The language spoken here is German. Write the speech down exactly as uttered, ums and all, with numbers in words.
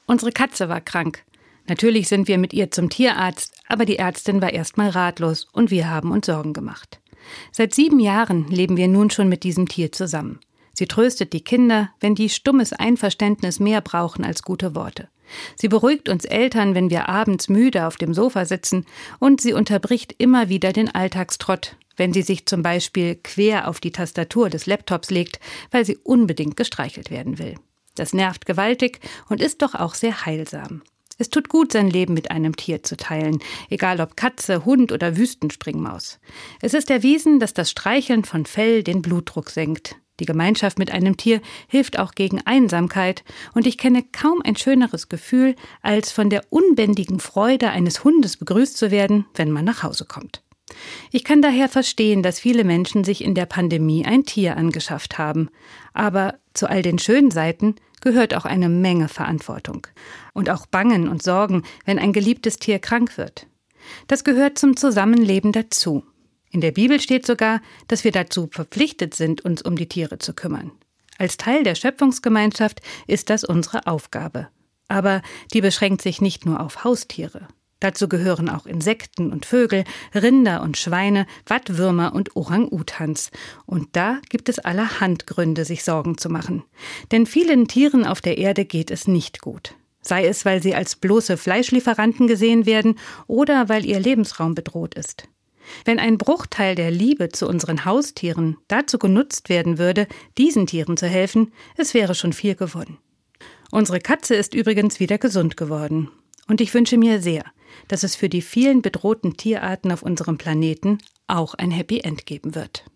Unsere Katze war krank. Natürlich sind wir mit ihr zum Tierarzt, aber die Ärztin war erstmal ratlos und wir haben uns Sorgen gemacht. Seit sieben Jahren leben wir nun schon mit diesem Tier zusammen. Sie tröstet die Kinder, wenn die stummes Einverständnis mehr brauchen als gute Worte. Sie beruhigt uns Eltern, wenn wir abends müde auf dem Sofa sitzen, und sie unterbricht immer wieder den Alltagstrott, wenn sie sich zum Beispiel quer auf die Tastatur des Laptops legt, weil sie unbedingt gestreichelt werden will. Das nervt gewaltig und ist doch auch sehr heilsam. Es tut gut, sein Leben mit einem Tier zu teilen, egal ob Katze, Hund oder Wüstenspringmaus. Es ist erwiesen, dass das Streicheln von Fell den Blutdruck senkt. Die Gemeinschaft mit einem Tier hilft auch gegen Einsamkeit, und ich kenne kaum ein schöneres Gefühl, als von der unbändigen Freude eines Hundes begrüßt zu werden, wenn man nach Hause kommt. Ich kann daher verstehen, dass viele Menschen sich in der Pandemie ein Tier angeschafft haben. Aber zu all den schönen Seiten gehört auch eine Menge Verantwortung. Und auch Bangen und Sorgen, wenn ein geliebtes Tier krank wird. Das gehört zum Zusammenleben dazu. In der Bibel steht sogar, dass wir dazu verpflichtet sind, uns um die Tiere zu kümmern. Als Teil der Schöpfungsgemeinschaft ist das unsere Aufgabe. Aber die beschränkt sich nicht nur auf Haustiere. Dazu gehören auch Insekten und Vögel, Rinder und Schweine, Wattwürmer und Orang-Utans. Und da gibt es allerhand Gründe, sich Sorgen zu machen. Denn vielen Tieren auf der Erde geht es nicht gut. Sei es, weil sie als bloße Fleischlieferanten gesehen werden oder weil ihr Lebensraum bedroht ist. Wenn ein Bruchteil der Liebe zu unseren Haustieren dazu genutzt werden würde, diesen Tieren zu helfen, es wäre schon viel gewonnen. Unsere Katze ist übrigens wieder gesund geworden. Und ich wünsche mir sehr, dass es für die vielen bedrohten Tierarten auf unserem Planeten auch ein Happy End geben wird.